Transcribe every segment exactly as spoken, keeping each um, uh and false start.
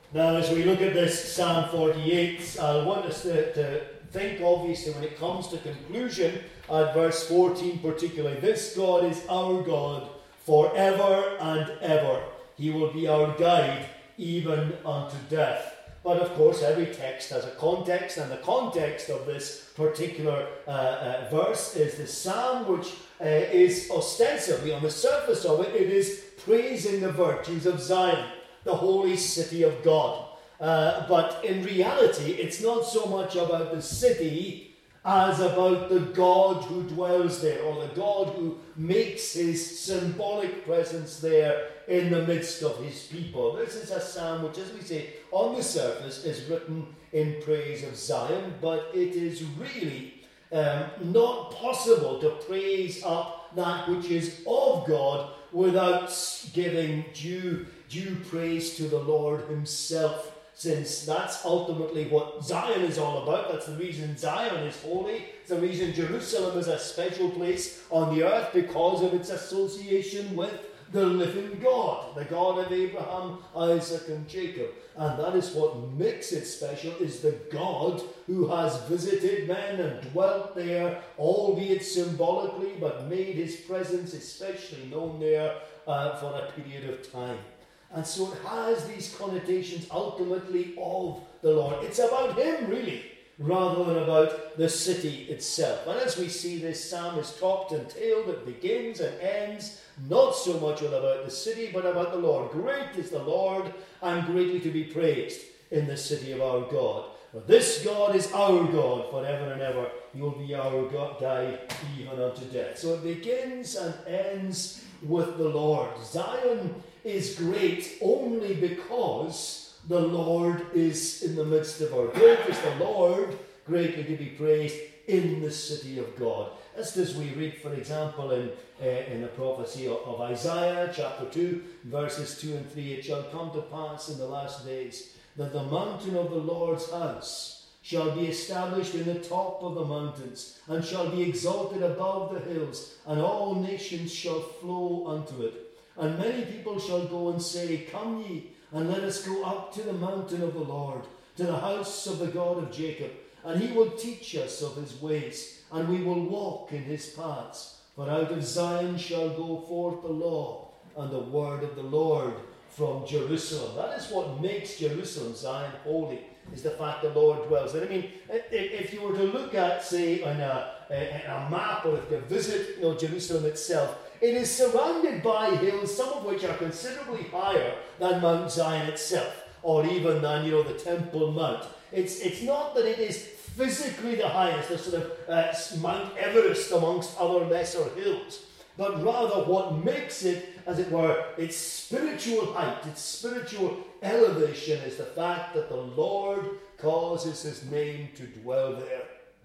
Now, as we look at this Psalm forty-eight, I want us to, to think, obviously, when it comes to conclusion, at verse fourteen particularly, this God is our God forever and ever. He will be our guide even unto death. But of course, every text has a context, and the context of this particular uh, uh, verse is the psalm, which uh, is ostensibly, on the surface of it, it is praising the virtues of Zion, the holy city of God. Uh, but in reality, it's not so much about the city as about the God who dwells there, or the God who makes his symbolic presence there in the midst of his people. This is a psalm which, as we say, on the surface is written in praise of Zion, but it is really um, not possible to praise up that which is of God without giving due, due praise to the Lord himself, since that's ultimately what Zion is all about. That's the reason Zion is holy. It's the reason Jerusalem is a special place on the earth, because of its association with the living God, the God of Abraham, Isaac, and Jacob. And that is what makes it special, is the God who has visited men and dwelt there, albeit symbolically, but made his presence especially known there uh, for a period of time. And so it has these connotations ultimately of the Lord. It's about him, really, rather than about the city itself. And as we see, this psalm is topped and tailed. It begins and ends not so much about the city, but about the Lord. Great is the Lord, and greatly to be praised in the city of our God. For this God is our God forever and ever. He will be our God, guide even unto death. So it begins and ends with the Lord. Zion is great only because the Lord is in the midst of our. Great is the Lord, greatly to be praised in the city of God. Just as we read, for example, in, uh, in the prophecy of, of Isaiah, chapter two, verses two and three, it shall come to pass in the last days that the mountain of the Lord's house shall be established in the top of the mountains, and shall be exalted above the hills, and all nations shall flow unto it. And many people shall go and say, Come ye, and let us go up to the mountain of the Lord, to the house of the God of Jacob. And he will teach us of his ways, and we will walk in his paths. For out of Zion shall go forth the law, and the word of the Lord from Jerusalem. That is what makes Jerusalem, Zion, holy, is the fact the Lord dwells there. I mean, if you were to look at, say, on a, a map, or if you visit you know, Jerusalem itself, it is surrounded by hills, some of which are considerably higher than Mount Zion itself, or even than, you know, the Temple Mount. It's, it's not that it is physically the highest, the sort of uh, Mount Everest amongst other lesser hills, but rather what makes it, as it were, its spiritual height, its spiritual elevation, is the fact that the Lord causes his name to dwell there.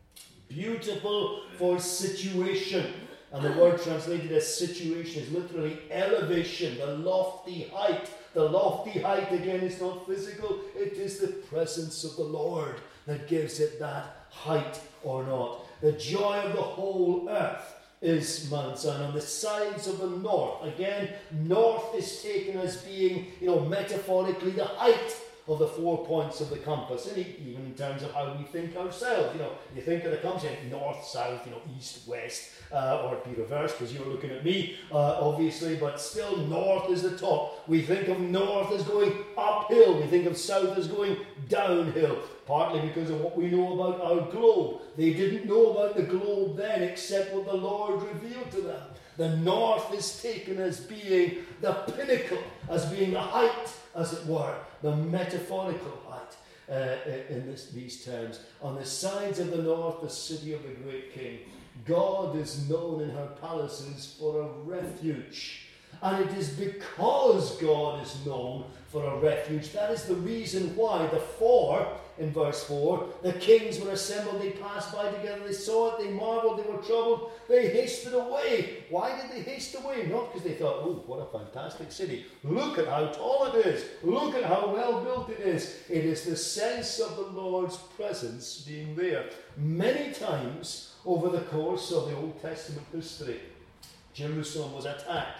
Beautiful for situation. And the word translated as situation is literally elevation, the lofty height. The lofty height, again, is not physical. It is the presence of the Lord that gives it that height or not. The joy of the whole earth is Mount Zion. On the sides of the north, again, north is taken as being, you know, metaphorically the height of the four points of the compass, and even in terms of how we think ourselves. You know, you think of the compass, north, south, you know, east, west, uh, or it'd be reversed because you're looking at me, uh, obviously, but still north is the top. We think of north as going uphill, we think of south as going downhill, partly because of what we know about our globe. They didn't know about the globe then except what the Lord revealed to them. The north is taken as being the pinnacle, as being the height, as it were, the metaphorical height uh, in this, these terms. On the sides of the north, the city of the great king. God is known in her palaces for a refuge. And it is because God is known for a refuge. That is the reason why the four, in verse four, the kings were assembled, they passed by together, they saw it, they marveled, they were troubled, they hasted away. Why did they haste away? Not because they thought, oh, what a fantastic city. Look at how tall it is. Look at how well built it is. It is the sense of the Lord's presence being there. Many times over the course of the Old Testament history, Jerusalem was attacked.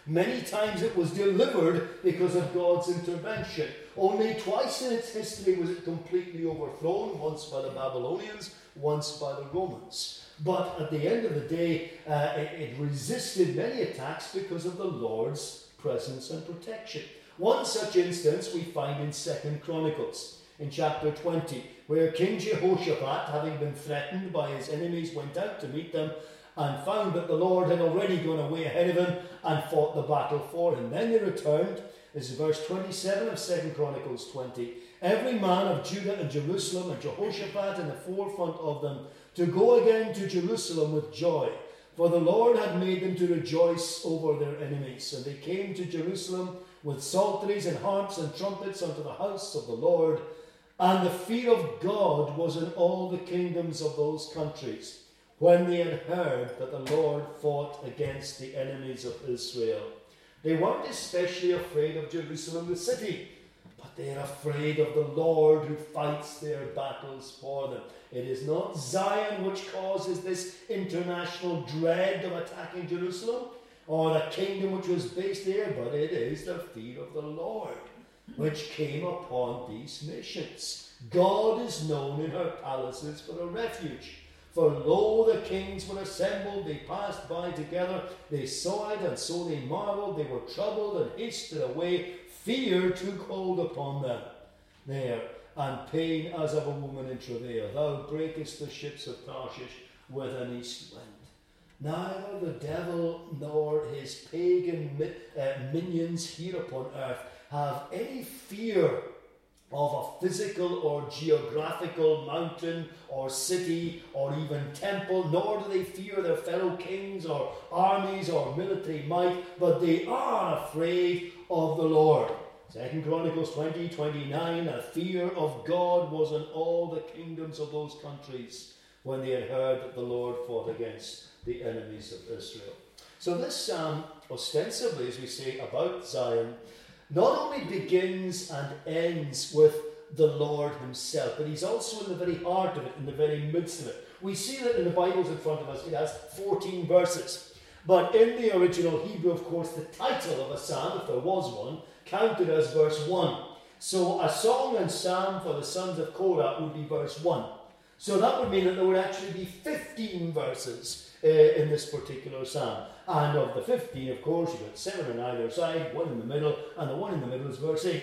Many times it was delivered because of God's intervention. Only twice in its history was it completely overthrown, once by the Babylonians, once by the Romans. But at the end of the day, uh, it, it resisted many attacks because of the Lord's presence and protection. One such instance we find in Second Chronicles, in chapter twenty, where King Jehoshaphat, having been threatened by his enemies, went out to meet them and found that the Lord had already gone away ahead of him and fought the battle for him. Then they returned. This is verse twenty-seven of Second Chronicles twenty. Every man of Judah and Jerusalem, and Jehoshaphat in the forefront of them, to go again to Jerusalem with joy. For the Lord had made them to rejoice over their enemies. And they came to Jerusalem with psalteries and harps and trumpets unto the house of the Lord. And the fear of God was in all the kingdoms of those countries, when they had heard that the Lord fought against the enemies of Israel. They weren't especially afraid of Jerusalem the city, but they're afraid of the Lord who fights their battles for them. It is not Zion which causes this international dread of attacking Jerusalem, or the kingdom which was based there, but it is the fear of the Lord which came upon these nations. God is known in her palaces for a refuge. For lo, the kings were assembled, they passed by together, they saw it, and so they marveled, they were troubled and hasted away. Fear took hold upon them there, and pain as of a woman in travail. Thou breakest the ships of Tarshish with an east wind. Neither the devil nor his pagan mi- uh, minions here upon earth have any fear of a physical or geographical mountain or city or even temple, nor do they fear their fellow kings or armies or military might, but they are afraid of the Lord. Second Chronicles twenty, twenty-nine, a fear of God was in all the kingdoms of those countries when they had heard that the Lord fought against the enemies of Israel. So this psalm, ostensibly, as we say, about Zion, not only begins and ends with the Lord himself, but he's also in the very heart of it, in the very midst of it. We see that in the Bibles in front of us, it has fourteen verses. But in the original Hebrew, of course, the title of a psalm, if there was one, counted as verse one. So a song and psalm for the sons of Korah would be verse one. So that would mean that there would actually be fifteen verses uh, in this particular psalm. And of the fifteen, of course, you've got seven on either side, one in the middle, and the one in the middle is verse eight.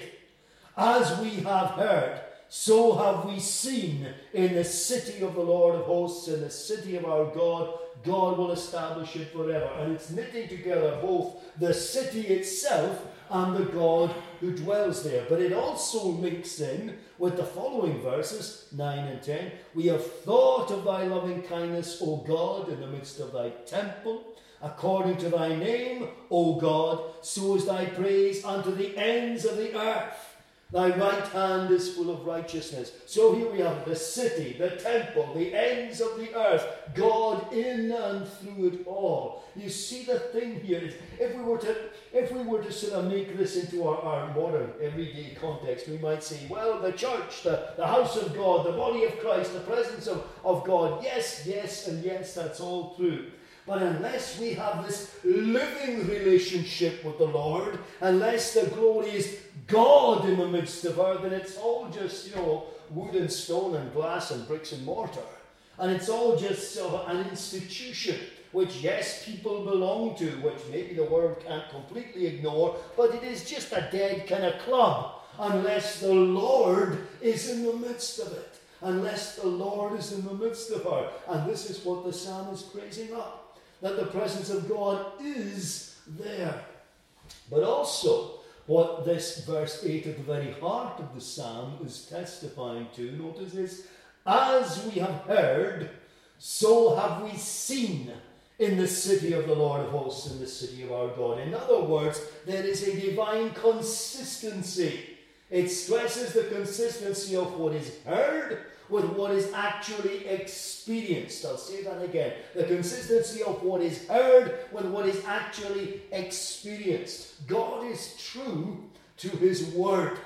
As we have heard, so have we seen in the city of the Lord of hosts, in the city of our God. God will establish it forever. And it's knitting together both the city itself and the God who dwells there. But it also links in with the following verses, nine and ten. We have thought of thy loving kindness, O God, in the midst of thy temple. According to thy name, O God, so is thy praise unto the ends of the earth. Thy right hand is full of righteousness. So here we have the city, the temple, the ends of the earth, God in and through it all. You see the thing here is, if we were to if we were to sort of make this into our, our modern everyday context, we might say, well, the church, the, the house of God, the body of Christ, the presence of, of God, yes, yes, and yes, that's all true. But unless we have this living relationship with the Lord, unless the glory is God in the midst of her, then it's all just, you know, wood and stone and glass and bricks and mortar. And it's all just sort of an institution, which, yes, people belong to, which maybe the world can't completely ignore, but it is just a dead kind of club, unless the Lord is in the midst of it. Unless the Lord is in the midst of her. And this is what the psalm is praising up, that the presence of God is there. But also, what this verse eight at the very heart of the psalm is testifying to, notice this, as we have heard, so have we seen in the city of the Lord of hosts, in the city of our God. In other words, there is a divine consistency. It stresses the consistency of what is heard with what is actually experienced. I'll say that again. The consistency of what is heard with what is actually experienced. God is true to his word.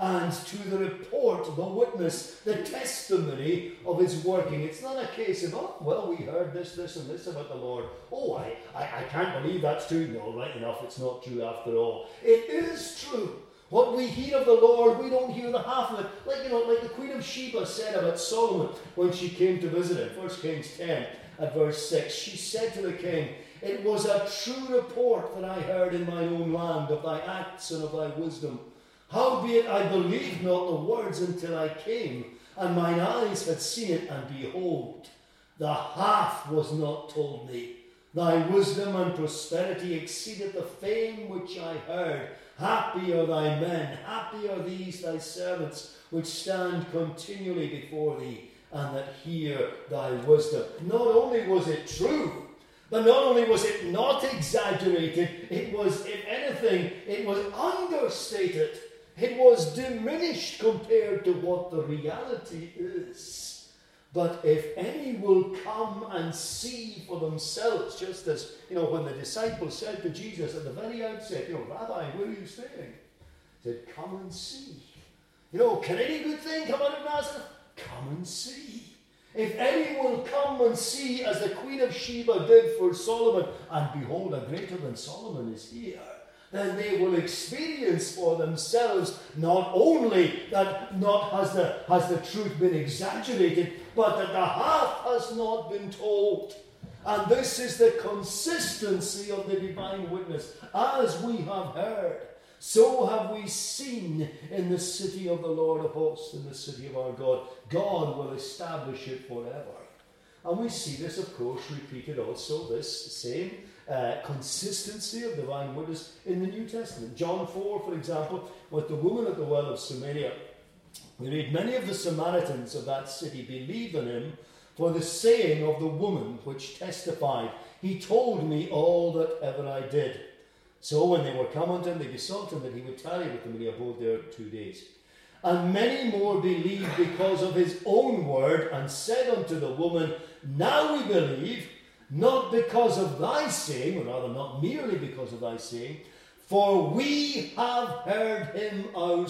and to the report, the witness, the testimony of his working. It's not a case of, oh, well, we heard this, this, and this about the Lord. Oh, I, I, I can't believe that's true. No, right enough, it's not true after all. It is true. What we hear of the Lord, we don't hear the half of it. Like, you know, like the Queen of Sheba said about Solomon when she came to visit him. First Kings ten at verse six. She said to the king, "It was a true report that I heard in mine own land of thy acts and of thy wisdom. Howbeit I believed not the words until I came, and mine eyes had seen it, and behold, the half was not told me. Thy wisdom and prosperity exceeded the fame which I heard. Happy are thy men, happy are these thy servants, which stand continually before thee, and that hear thy wisdom." Not only was it true, but not only was it not exaggerated, it was, if anything, it was understated. It was diminished compared to what the reality is. But if any will come and see for themselves, just as, you know, when the disciples said to Jesus at the very outset, you know, "Rabbi, where are you staying?" He said, "Come and see." You know, can any good thing come out of Nazareth? Come and see. If any will come and see, as the Queen of Sheba did for Solomon, and behold, a greater than Solomon is here, then they will experience for themselves not only that not has the, has the truth been exaggerated, but that the half has not been told. And this is the consistency of the divine witness. As we have heard, so have we seen in the city of the Lord of hosts, in the city of our God. God will establish it forever. And we see this, of course, repeated also, this same uh, consistency of divine witness in the New Testament. John four, for example, with the woman at the well of Samaria. We read, "Many of the Samaritans of that city believed in him for the saying of the woman which testified, He told me all that ever I did. So when they were come unto him, they besought him that he would tarry with them, and he abode there two days. And many more believed because of his own word, and said unto the woman, Now we believe, not because of thy saying, or rather not merely because of thy saying, for we have heard him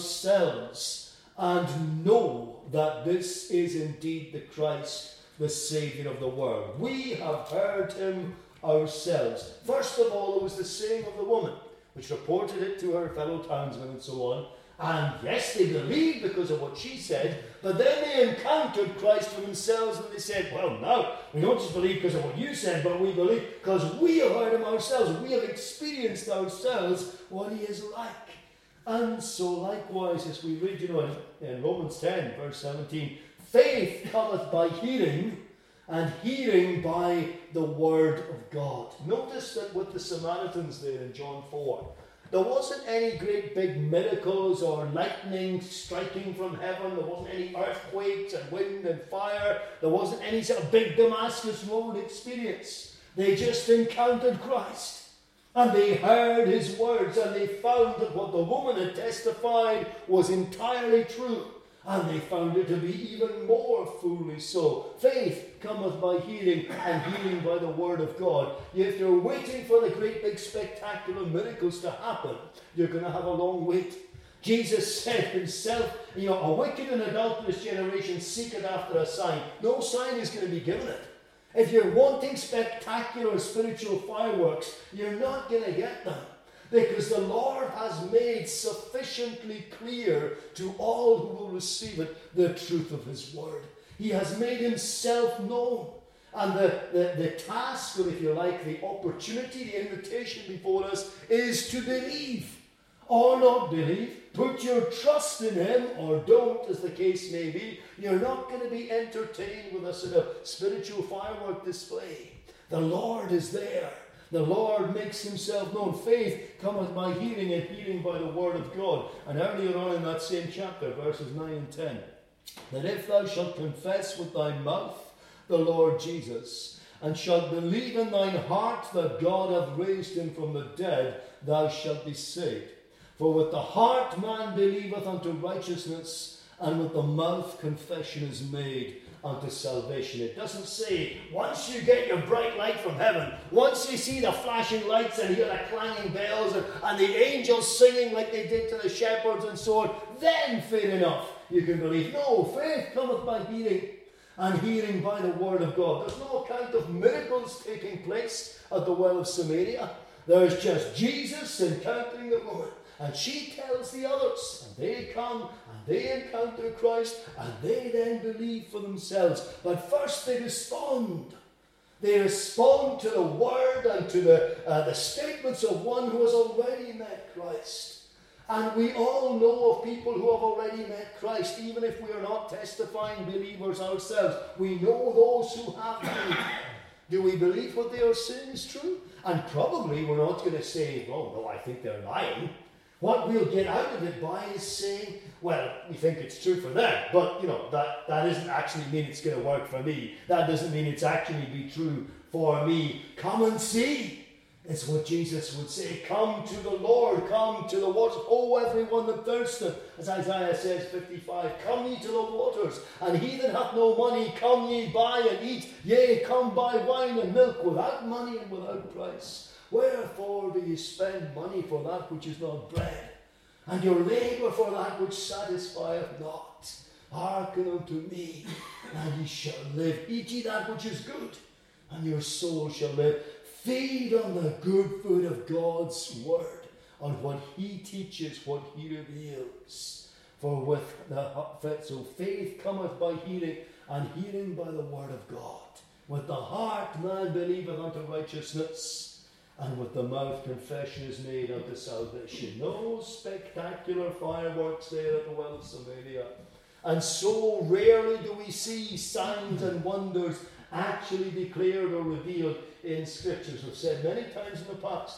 ourselves, and know that this is indeed the Christ, the Saviour of the world. We have heard him ourselves. First of all, it was the saying of the woman, which reported it to her fellow townsmen and so on. And yes, they believed because of what she said, but then they encountered Christ for themselves and they said, well, no, we don't just believe because of what you said, but we believe because we have heard him ourselves. We have experienced ourselves what he is like. And so likewise, as we read, you know, in, in Romans ten, verse seventeen, faith cometh by hearing, and hearing by the word of God. Notice that with the Samaritans there in John four, there wasn't any great big miracles or lightning striking from heaven. There wasn't any earthquakes and wind and fire. There wasn't any sort of big Damascus Road experience. They just encountered Christ. And they heard his words, and they found that what the woman had testified was entirely true. And they found it to be even more fully so. Faith cometh by hearing, and hearing by the word of God. If you're waiting for the great big spectacular miracles to happen, you're going to have a long wait. Jesus said himself, you know, a wicked and adulterous generation seeketh after a sign. No sign is going to be given it. If you're wanting spectacular spiritual fireworks, you're not going to get them. Because the Lord has made sufficiently clear to all who will receive it the truth of his word. He has made himself known. And the, the, the task, or if you like, the opportunity, the invitation before us is to believe or not believe. Put your trust in him or don't, as the case may be. You're not going to be entertained with a sort of spiritual firework display. The Lord is there. The Lord makes himself known. Faith cometh by hearing, and hearing by the word of God. And earlier on in that same chapter, verses nine and ten, that if thou shalt confess with thy mouth the Lord Jesus, and shalt believe in thine heart that God hath raised him from the dead, thou shalt be saved. For with the heart man believeth unto righteousness, and with the mouth confession is made unto salvation. It doesn't say, once you get your bright light from heaven, once you see the flashing lights and hear the clanging bells and, and the angels singing like they did to the shepherds and so on, then fair enough, you can believe. No, faith cometh by hearing, and hearing by the word of God. There's no account of miracles taking place at the well of Samaria. There's just Jesus encountering the woman, and she tells the others, and they come and they encounter Christ, and they then believe for themselves. But first they respond. They respond to the word and to the, uh, the statements of one who has already met Christ. And we all know of people who have already met Christ, even if we are not testifying believers ourselves. We know those who have believed. Do we believe what they are saying is true? And probably we're not going to say, oh no, I think they're lying. What we'll get out of it by is saying, well, we think it's true for them, but, you know, that, that doesn't actually mean it's going to work for me. That doesn't mean it's actually be true for me. Come and see. It's what Jesus would say. Come to the Lord. Come to the waters. Oh, everyone that thirsteth. As Isaiah says, fifty-five. Come ye to the waters. And he that hath no money, come ye buy and eat. Yea, come buy wine and milk without money and without price. Wherefore do ye spend money for that which is not bread, and your labour for that which satisfieth not? Hearken unto me, and ye shall live. Eat ye that which is good, and your soul shall live. Feed on the good food of God's word, on what he teaches, what he reveals. For with the so faith cometh by hearing, and hearing by the word of God. With the heart man believeth unto righteousness, and with the mouth confession is made unto salvation. No spectacular fireworks there at the well of Samaria. And so rarely do we see signs and wonders actually declared or revealed in Scriptures. I've said many times in the past,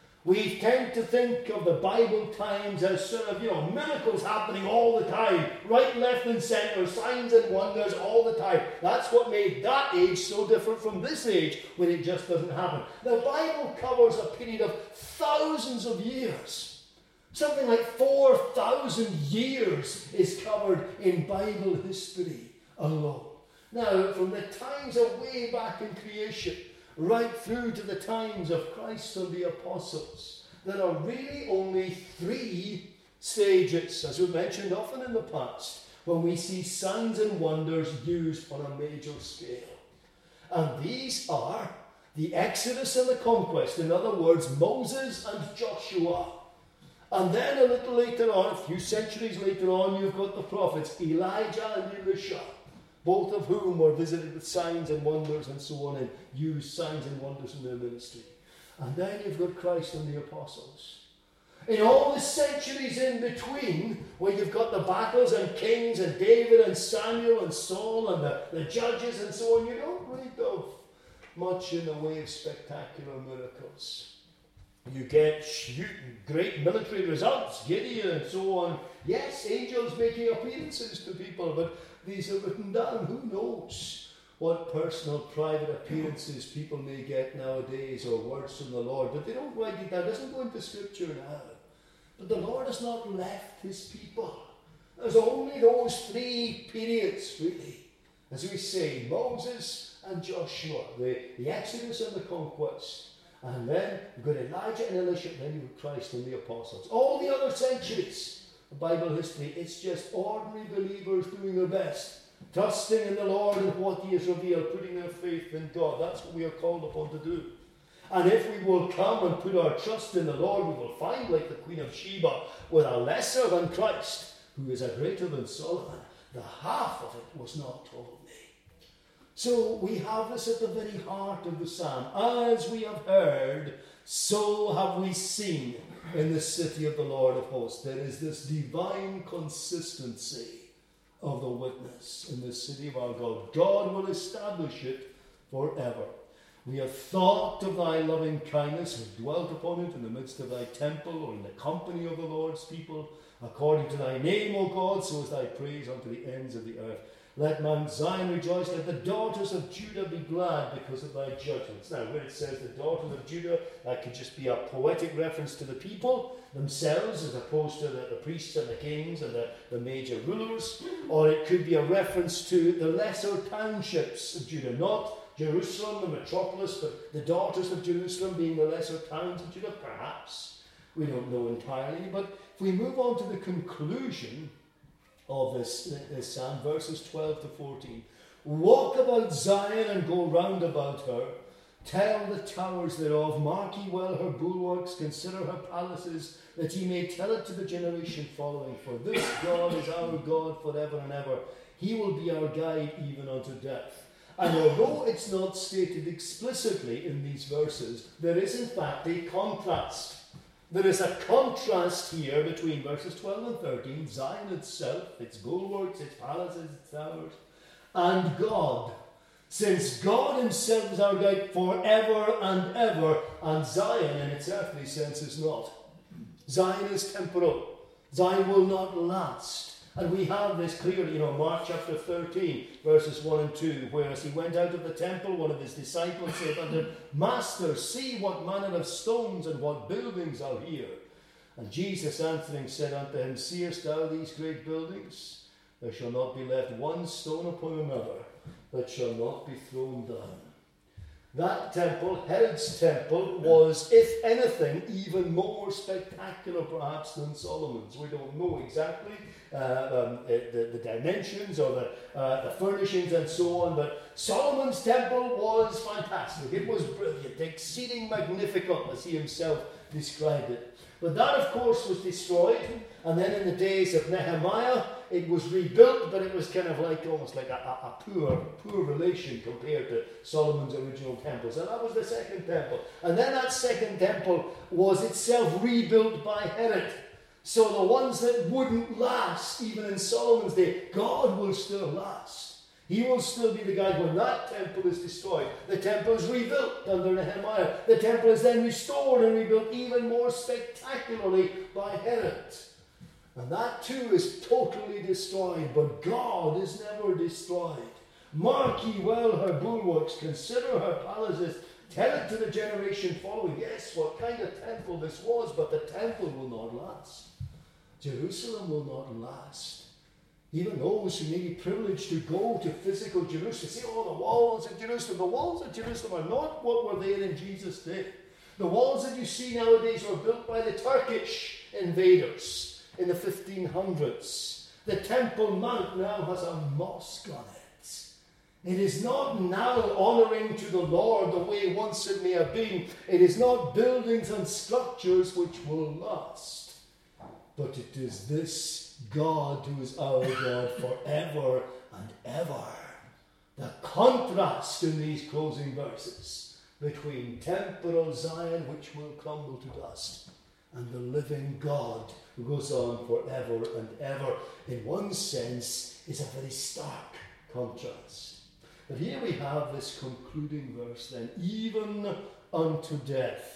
we tend to think of the Bible times as sort of, you know, miracles happening all the time, right, left and centre, signs and wonders all the time. That's what made that age so different from this age, when it just doesn't happen. The Bible covers a period of thousands of years. Something like four thousand years is covered in Bible history alone. Now, from the times of way back in creation, right through to the times of Christ and the apostles, there are really only three stages, as we've mentioned often in the past, when we see signs and wonders used on a major scale. And these are the Exodus and the conquest. In other words, Moses and Joshua. And then a little later on, a few centuries later on, you've got the prophets, Elijah and Elisha, both of whom were visited with signs and wonders and so on, and used signs and wonders in their ministry. And then you've got Christ and the apostles. In all the centuries in between, where you've got the battles and kings and David and Samuel and Saul and the, the judges and so on, you don't read of much in the way of spectacular miracles. You get great military results, Gideon and so on. Yes, angels making appearances to people, but these are written down. Who knows what personal, private appearances people may get nowadays, or words from the Lord. But they don't write it down. It doesn't go into Scripture now. But the Lord has not left his people. There's only those three periods, really. As we say, Moses and Joshua, the, the Exodus and the conquest. And then you've got Elijah and Elisha, then you've got Christ and the apostles. All the other centuries of Bible history, it's just ordinary believers doing their best, trusting in the Lord and what he has revealed, putting their faith in God. That's what we are called upon to do. And if we will come and put our trust in the Lord, we will find, like the Queen of Sheba, with a lesser than Christ, who is a greater than Solomon, the half of it was not told me. So we have this at the very heart of the psalm. As we have heard, so have we seen in the city of the Lord of hosts. There is this divine consistency of the witness in the city of our God. God will establish it forever. We have thought of thy loving kindness, have dwelt upon it in the midst of thy temple, or in the company of the Lord's people, according to thy name, O God, so is thy praise unto the ends of the earth. Let Mount Zion rejoice, let the daughters of Judah be glad because of thy judgments. Now, when it says the daughters of Judah, that could just be a poetic reference to the people themselves as opposed to the, the priests and the kings and the, the major rulers. Or it could be a reference to the lesser townships of Judah, not Jerusalem, the metropolis, but the daughters of Jerusalem being the lesser towns of Judah, perhaps. We don't know entirely. But if we move on to the conclusion of this, this psalm, verses twelve to fourteen. Walk about Zion and go round about her. Tell the towers thereof, mark ye well her bulwarks, consider her palaces, that ye may tell it to the generation following. For this God is our God forever and ever. He will be our guide even unto death. And although it's not stated explicitly in these verses, there is in fact a contrast. There is a contrast here between verses twelve and thirteen, Zion itself, its bulwarks, its palaces, its towers, and God. Since God himself is our guide forever and ever, and Zion in its earthly sense is not. Zion is temporal. Zion will not last. And we have this clearly, you know, Mark chapter thirteen, verses one and two, where as he went out of the temple, one of his disciples said unto him, Master, see what manner of stones and what buildings are here. And Jesus answering said unto him, Seest thou these great buildings? There shall not be left one stone upon another that shall not be thrown down. That temple, Herod's temple, was, if anything, even more spectacular perhaps than Solomon's. We don't know exactly uh, um, the, the dimensions or the, uh, the furnishings and so on, but Solomon's temple was fantastic. It was brilliant, exceeding magnificent, as he himself described it. But that, of course, was destroyed, and then in the days of Nehemiah, it was rebuilt, but it was kind of like almost like a, a, a poor, poor relation compared to Solomon's original temples. And that was the second temple. And then that second temple was itself rebuilt by Herod. So the ones that wouldn't last, even in Solomon's day, God will still last. He will still be the guide when that temple is destroyed. The temple is rebuilt under Nehemiah. The temple is then restored and rebuilt even more spectacularly by Herod. And that too is totally destroyed, but God is never destroyed. Mark ye well her bulwarks, consider her palaces, tell it to the generation following. Yes, what kind of temple this was, but the temple will not last. Jerusalem will not last. Even those who may be privileged to go to physical Jerusalem, say, oh, the walls of Jerusalem. The walls of Jerusalem are not what were there in Jesus' day. The walls that you see nowadays were built by the Turkish invaders in the fifteen hundreds. The Temple Mount now has a mosque on it. It is not now honouring to the Lord the way once it may have been. It is not buildings and structures which will last. But it is this God who is our God forever and ever. The contrast in these closing verses between temporal Zion, which will crumble to dust, and the living God who goes on forever and ever, in one sense, is a very stark contrast. But here we have this concluding verse then, even unto death.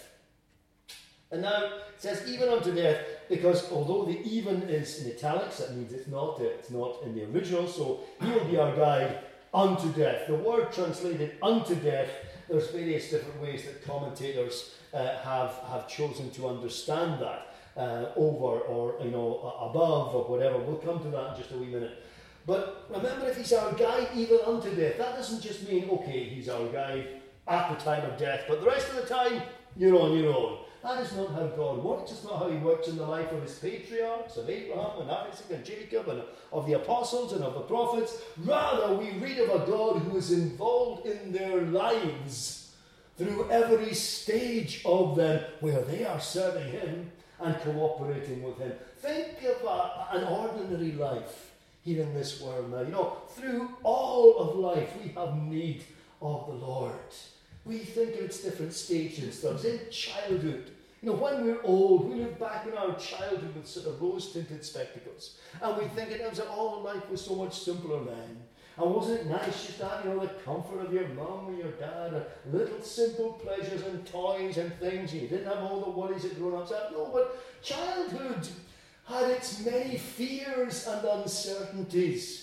And now it says even unto death, because although the even is in italics, that means it's not, it's not in the original, so he will be our guide unto death. The word translated unto death, there's various different ways that commentators uh, have, have chosen to understand that, uh, over or, you know, above or whatever. We'll come to that in just a wee minute. But remember, if he's our guide even unto death, that doesn't just mean, okay, he's our guide at the time of death, but the rest of the time, you're on your own. That is not how God works. It's not how he works in the life of his patriarchs, of Abraham and Isaac and Jacob, and of the apostles and of the prophets. Rather, we read of a God who is involved in their lives through every stage of them where they are serving him and cooperating with him. Think of a, an ordinary life here in this world now. You know, through all of life we have need of the Lord. We think of its different stages. There's in childhood. You know, when we're old, we look back in our childhood with sort of rose-tinted spectacles. And we think it was all life was so much simpler then. And wasn't it nice just to have, you know, the comfort of your mum or your dad, and little simple pleasures and toys and things. You didn't have all the worries that grown-ups have. No, but childhood had its many fears and uncertainties.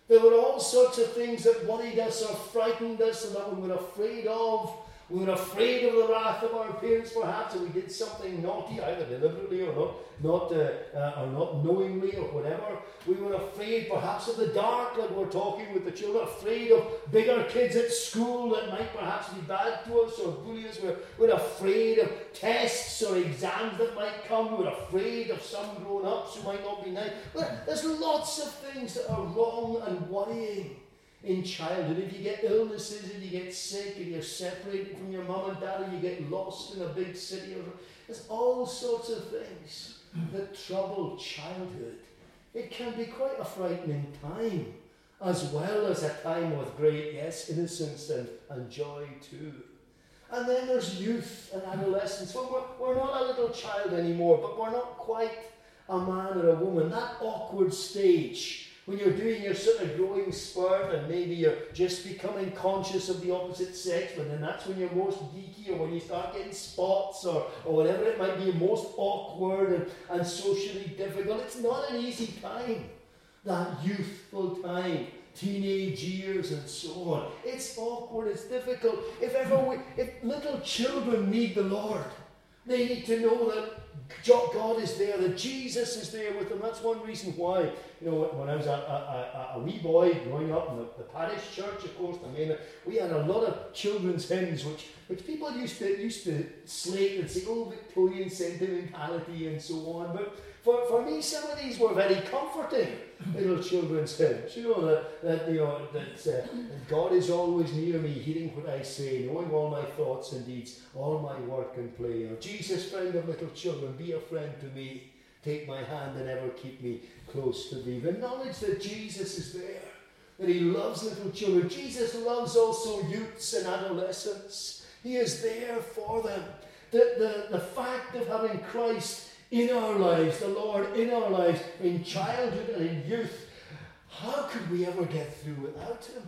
There were all sorts of things that worried us or frightened us and that we were afraid of. We were afraid of the wrath of our parents, perhaps, and we did something naughty, either deliberately or not, not uh, uh, or not knowingly or whatever. We were afraid, perhaps, of the dark, like we're talking with the children. Afraid of bigger kids at school that might perhaps be bad to us or bully us. We're, we're afraid of tests or exams that might come. We're afraid of some grown-ups who might not be nice. But there's lots of things that are wrong and worrying in childhood. If you get illnesses, if you get sick, if you're separated from your mum and dad, or you get lost in a big city, or there's all sorts of things that trouble childhood. It can be quite a frightening time, as well as a time with great, yes, innocence and, and joy too. And then there's youth and adolescence. Well, we're, we're not a little child anymore, but we're not quite a man or a woman. That awkward stage when you're doing your sort of growing spurt and maybe you're just becoming conscious of the opposite sex, but then that's when you're most geeky, or when you start getting spots, or, or whatever it might be, most awkward and, and socially difficult. It's not an easy time, that youthful time, teenage years and so on. It's awkward, it's difficult. If ever we, if little children need the Lord, they need to know that God is there, that Jesus is there with them. That's one reason why, you know, when I was a, a, a, a wee boy growing up in the, the parish church, of course, I mean, we had a lot of children's hymns which, which people used to used to slate and say, oh, Victorian sentimentality and so on. But for, for me, some of these were very comforting little children's hymns. You know, that, that you know that, uh, that God is always near me, hearing what I say, knowing all my thoughts and deeds, all my work and play. Or Jesus, friend of little children, be a friend to me. Take my hand and ever keep me close to thee. The knowledge that Jesus is there, that he loves little children. Jesus loves also youths and adolescents. He is there for them. The, the, the fact of having Christ in our lives, the Lord in our lives, in childhood and in youth, how could we ever get through without him?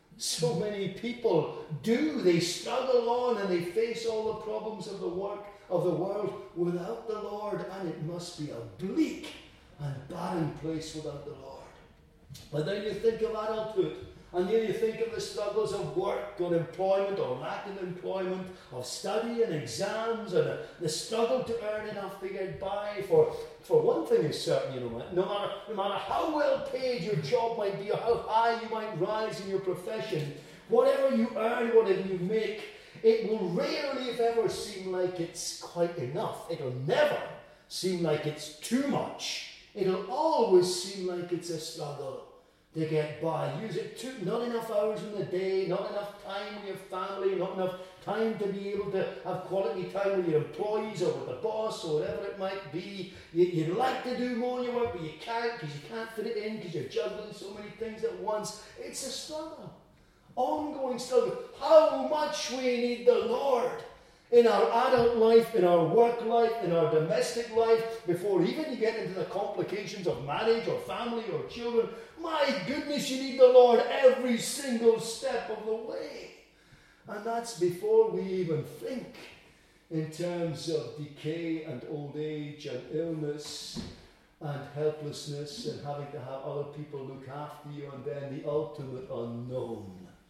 So many people do. They struggle on and they face all the problems of the work of the world without the Lord, and it must be a bleak and barren place without the Lord. But then you think of adulthood, and then you think of the struggles of work or employment or lack of employment, of study and exams, and the struggle to earn enough to get by. For, for one thing is certain, you know, no matter, no matter how well paid your job might be or how high you might rise in your profession, whatever you earn, whatever you make, it will rarely, if ever, seem like it's quite enough. It'll never seem like it's too much. It'll always seem like it's a struggle to get by. Use it too, not enough hours in the day, not enough time with your family, not enough time to be able to have quality time with your employees or with the boss or whatever it might be. You, you'd like to do more in your work, but you can't because you can't fit it in because you're juggling so many things at once. It's a struggle. Ongoing struggle. How much we need the Lord in our adult life, in our work life, in our domestic life, before even you get into the complications of marriage or family or children. My goodness, you need the Lord every single step of the way. And that's before we even think in terms of decay and old age and illness and helplessness and having to have other people look after you, and then the ultimate unknown.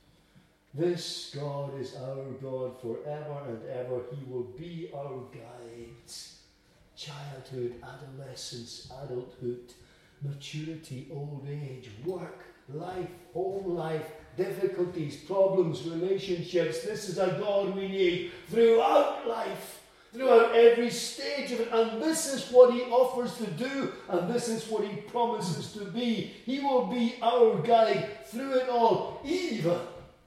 This God is our God forever and ever. He will be our guide. Childhood, adolescence, adulthood, maturity, old age, work, life, home life, difficulties, problems, relationships. This is a God we need throughout life, throughout every stage of it. And this is what he offers to do, and this is what he promises to be. He will be our guide through it all, even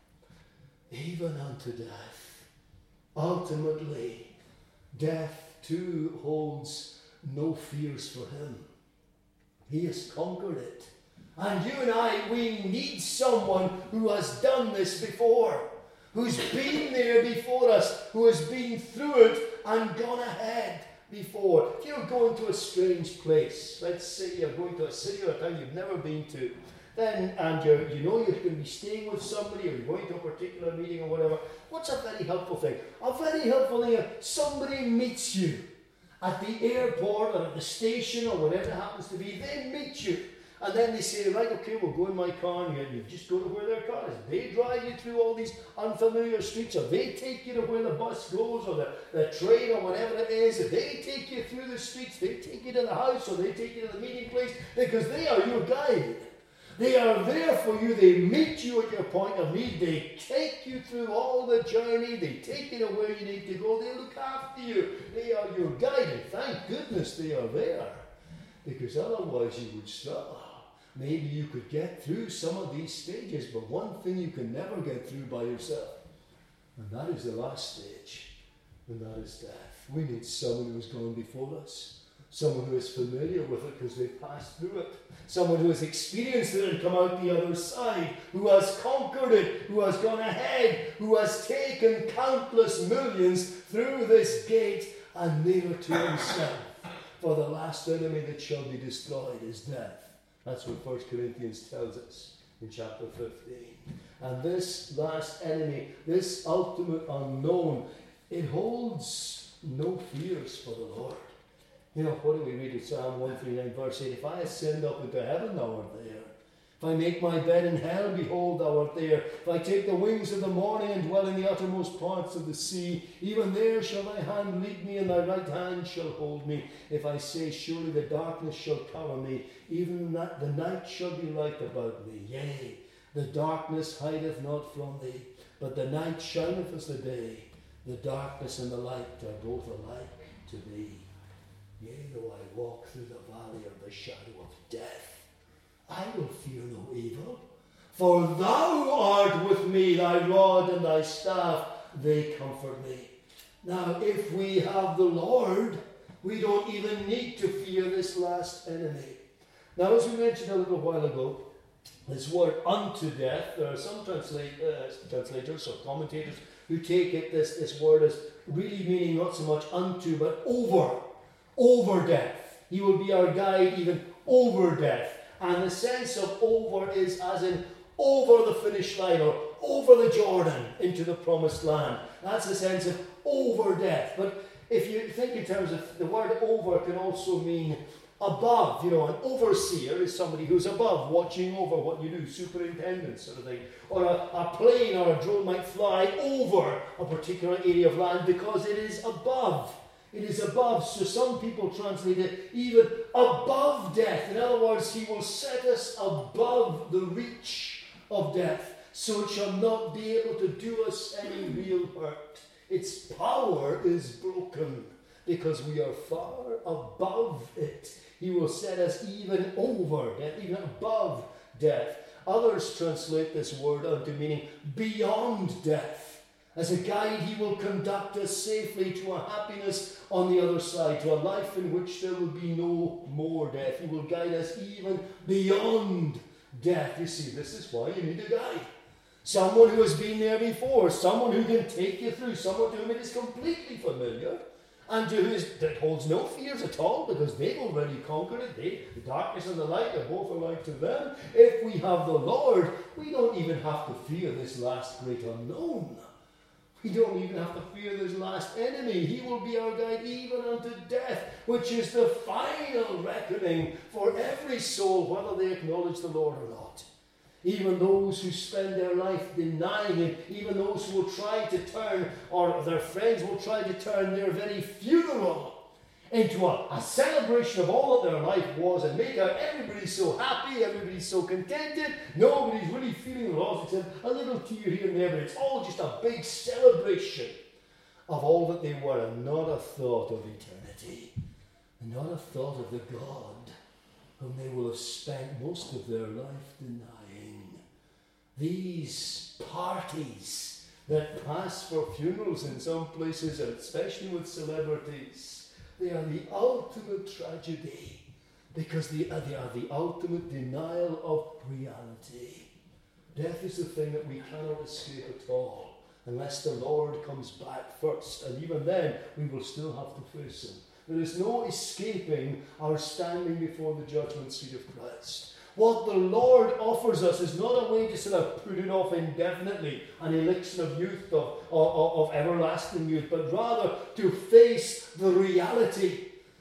even unto death. Ultimately, death too holds no fears for him. He has conquered it. And you and I, we need someone who has done this before, who's been there before us, who has been through it and gone ahead before. If you're going to a strange place, let's say you're going to a city or a town you've never been to, then, and you're, you know you're going to be staying with somebody or you're going to a particular meeting or whatever, what's a very helpful thing? A very helpful thing is somebody meets you at the airport or at the station or whatever it happens to be. They meet you And then they say, right, okay, we'll go in my car, and you just go to where their car is. They drive you through all these unfamiliar streets, or they take you to where the bus goes, or the, the train, or whatever it is. If they take you through the streets, they take you to the house, or they take you to the meeting place, because they are your guide. They are there for you. They meet you at your point of need. They take you through all the journey. They take you to where you need to go. They look after you. They are your guide. And thank goodness they are there, because otherwise you would struggle. Maybe you could get through some of these stages, but one thing you can never get through by yourself, and that is the last stage, and that is death. We need someone who has gone before us, someone who is familiar with it because they've passed through it, someone who has experienced it and come out the other side, who has conquered it, who has gone ahead, who has taken countless millions through this gate and nearer to himself. For the last enemy that shall be destroyed is death. That's what First Corinthians tells us in chapter fifteen. And this last enemy, this ultimate unknown, it holds no fears for the Lord. You know, what do we read in Psalm one thirty-nine, verse eight? If I ascend up into heaven, thou art there. If I make my bed in hell, behold, thou art there. If I take the wings of the morning and dwell in the uttermost parts of the sea, even there shall thy hand lead me, and thy right hand shall hold me. If I say, surely the darkness shall cover me, even that the night shall be light about me. Yea, the darkness hideth not from thee, but the night shineth as the day. The darkness and the light are both alike to thee. Yea, though I walk through the valley of the shadow of death, I will fear no evil, for thou art with me, thy rod and thy staff, they comfort me. Now, if we have the Lord, we don't even need to fear this last enemy. Now, as we mentioned a little while ago, this word unto death, there are some translate, uh, translators or commentators who take it, this, this word as really meaning not so much unto, but over, over death. He will be our guide even over death. And the sense of over is as in over the finish line or over the Jordan into the promised land. That's the sense of over death. But if you think in terms of the word over can also mean above. You know, an overseer is somebody who's above, watching over what you do, superintendent sort of thing. Or a, a plane or a drone might fly over a particular area of land because it is above. It is above. So some people translate it even above death. In other words, he will set us above the reach of death, so it shall not be able to do us any real hurt. Its power is broken because we are far above it. He will set us even over death, even above death. Others translate this word unto meaning beyond death. As a guide, he will conduct us safely to a happiness on the other side, to a life in which there will be no more death. He will guide us even beyond death. You see, this is why you need a guide. Someone who has been there before, someone who can take you through, someone to whom it is completely familiar, and to whom is, that holds no fears at all, because they've already conquered it. They, the darkness and the light are both alike to them. If we have the Lord, we don't even have to fear this last great unknown. We don't even have to fear this last enemy. He will be our guide even unto death, which is the final reckoning for every soul, whether they acknowledge the Lord or not. Even those who spend their life denying Him, even those who will try to turn, or their friends will try to turn their very funeral into a, a celebration of all that their life was and make out everybody so happy, everybody so contented, nobody's really feeling the loss except a little tear here and there, but it's all just a big celebration of all that they were and not a thought of eternity, and not a thought of the God whom they will have spent most of their life denying. These parties that pass for funerals in some places, and especially with celebrities, they are the ultimate tragedy because they are, they are the ultimate denial of reality. Death is the thing that we cannot escape at all unless the Lord comes back first, and even then we will still have to face Him. There is no escaping our standing before the judgment seat of Christ. What the Lord offers us is not a way to sort of put it off indefinitely, an elixir of youth, of, of, of everlasting youth, but rather to face the reality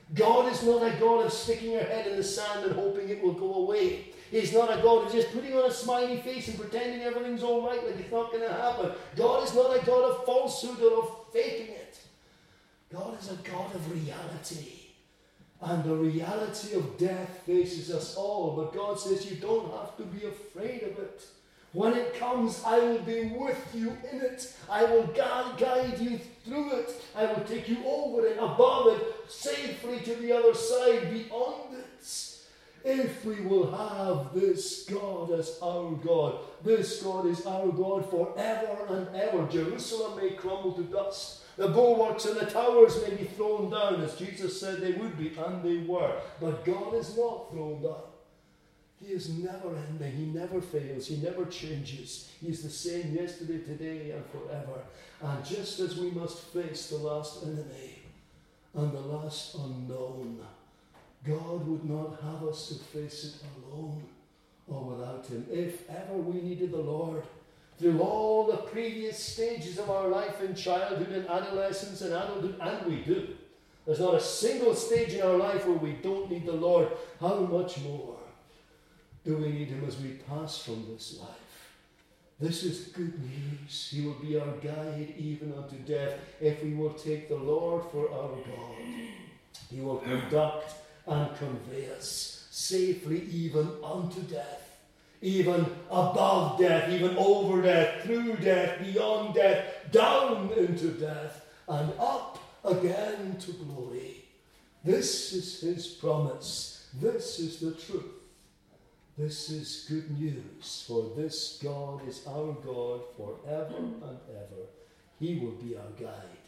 God is not a God of sticking your head in the sand and hoping it will go away. He's not a God of just putting on a smiley face and pretending everything's all right like it's not going to happen. God is not a God of falsehood or of faking it. God is a God of reality. And the reality of death faces us all. But God says you don't have to be afraid of it. When it comes, I will be with you in it. I will guide you through it. I will take you over it, above it, safely to the other side, beyond it. If we will have this God as our God, this God is our God forever and ever. Jerusalem may crumble to dust. The bulwarks and the towers may be thrown down, as Jesus said they would be, and they were. But God is not thrown down. He is never ending. He never fails. He never changes. He is the same yesterday, today, and forever. And just as we must face the last enemy and the last unknown, God would not have us to face it alone or without Him. If ever we needed the Lord, through all the previous stages of our life in childhood and adolescence and adulthood, and we do. There's not a single stage in our life where we don't need the Lord. How much more do we need Him as we pass from this life? This is good news. He will be our guide even unto death. If we will take the Lord for our God, He will conduct and convey us safely even unto death. Even above death, even over death, through death, beyond death, down into death, and up again to glory. This is His promise. This is the truth. This is good news, for this God is our God forever and ever. He will be our guide.